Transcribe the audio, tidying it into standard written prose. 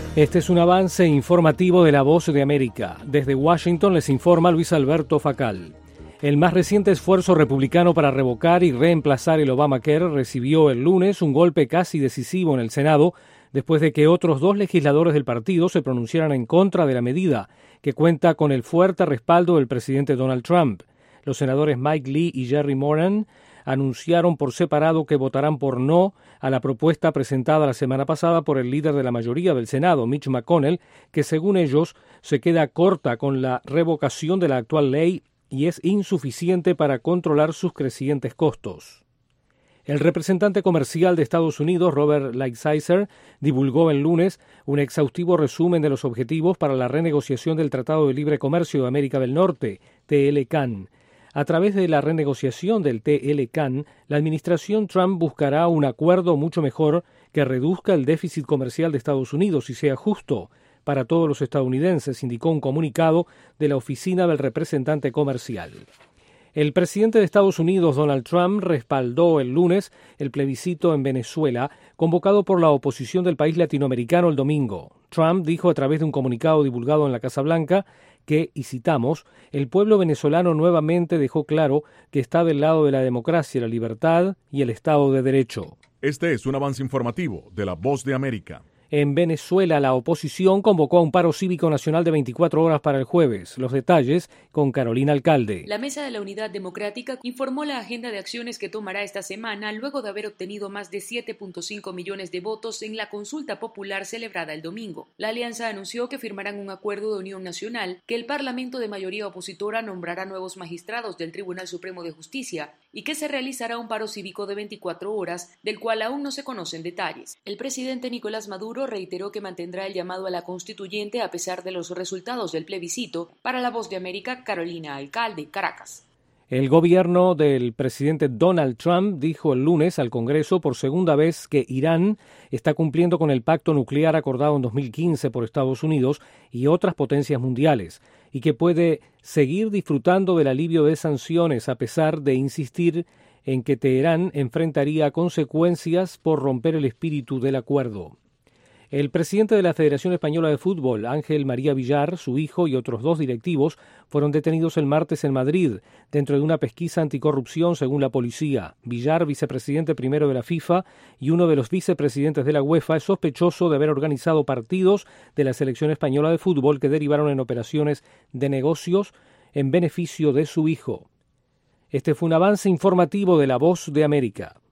Este es un avance informativo de La Voz de América. Desde Washington les informa Luis Alberto Facal. El más reciente esfuerzo republicano para revocar y reemplazar el Obamacare recibió el lunes un golpe casi decisivo en el Senado, después de que otros dos legisladores del partido se pronunciaran en contra de la medida, que cuenta con el fuerte respaldo del presidente Donald Trump. Los senadores Mike Lee y Jerry Moran anunciaron por separado que votarán por no a la propuesta presentada la semana pasada por el líder de la mayoría del Senado, Mitch McConnell, que según ellos se queda corta con la revocación de la actual ley y es insuficiente para controlar sus crecientes costos. El representante comercial de Estados Unidos, Robert Lighthizer, divulgó el lunes un exhaustivo resumen de los objetivos para la renegociación del Tratado de Libre Comercio de América del Norte, TLCAN. A través de la renegociación del TLCAN, la administración Trump buscará un acuerdo mucho mejor que reduzca el déficit comercial de Estados Unidos y sea justo para todos los estadounidenses, indicó un comunicado de la oficina del representante comercial. El presidente de Estados Unidos, Donald Trump, respaldó el lunes el plebiscito en Venezuela, convocado por la oposición del país latinoamericano el domingo. Trump dijo a través de un comunicado divulgado en la Casa Blanca que, y citamos, el pueblo venezolano nuevamente dejó claro que está del lado de la democracia, la libertad y el Estado de Derecho. Este es un avance informativo de La Voz de América. En Venezuela, la oposición convocó a un paro cívico nacional de 24 horas para el jueves. Los detalles con Carolina Alcalde. La Mesa de la Unidad Democrática informó la agenda de acciones que tomará esta semana luego de haber obtenido más de 7.5 millones de votos en la consulta popular celebrada el domingo. La alianza anunció que firmarán un acuerdo de unión nacional, que el Parlamento de mayoría opositora nombrará nuevos magistrados del Tribunal Supremo de Justicia y que se realizará un paro cívico de 24 horas, del cual aún no se conocen detalles. El presidente Nicolás Maduro reiteró que mantendrá el llamado a la constituyente a pesar de los resultados del plebiscito. Para La Voz de América, Carolina Alcalde, Caracas. El gobierno del presidente Donald Trump dijo el lunes al Congreso por segunda vez que Irán está cumpliendo con el pacto nuclear acordado en 2015 por Estados Unidos y otras potencias mundiales, y que puede seguir disfrutando del alivio de sanciones a pesar de insistir en que Teherán enfrentaría consecuencias por romper el espíritu del acuerdo. El presidente de la Federación Española de Fútbol, Ángel María Villar, su hijo y otros dos directivos fueron detenidos el martes en Madrid, dentro de una pesquisa anticorrupción según la policía. Villar, vicepresidente primero de la FIFA y uno de los vicepresidentes de la UEFA, es sospechoso de haber organizado partidos de la selección española de fútbol que derivaron en operaciones de negocios en beneficio de su hijo. Este fue un avance informativo de La Voz de América.